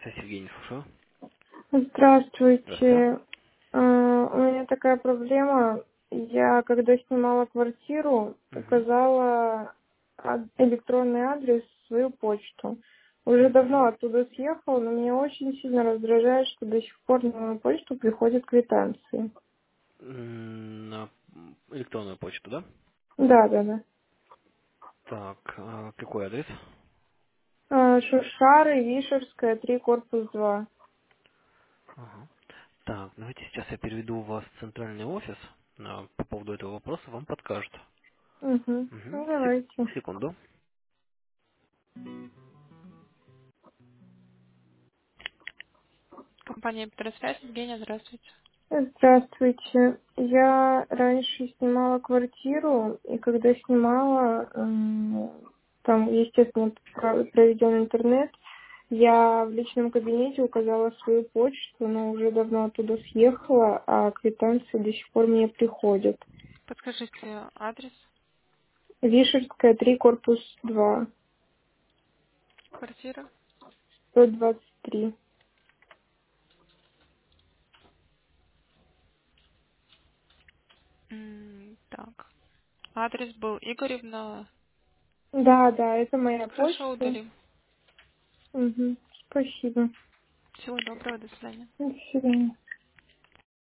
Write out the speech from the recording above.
Связь, Евгений, слушаю. Здравствуйте. Здравствуйте. У меня такая проблема. Я, когда снимала квартиру, Мгм. указала электронный адрес, свою почту. Уже давно Мгм. оттуда съехала, но меня очень сильно раздражает, что до сих пор на мою почту приходят квитанции. На электронную почту, да? Да, да, да. Так, какой адрес? Шушары, Вишерская, 3, корпус 2. Ага. Так, давайте сейчас я переведу вас в центральный офис. По поводу этого вопроса вам подскажут. Угу. Мгм. Ну, давайте. Секунду. Компания Петросвязь, Евгения, здравствуйте. Здравствуйте. Я раньше снимала квартиру, и когда снимала, там, естественно, проведен интернет, я в личном кабинете указала свою почту, но уже давно оттуда съехала, а квитанции до сих пор мне приходят. Подскажите адрес Вишерская, 3, корпус 2, квартиры. 123. Так, адрес был Игоревна. Да, да, это моя Хорошо, почта. удалим. Угу. Спасибо. Всего доброго, до свидания. До свидания.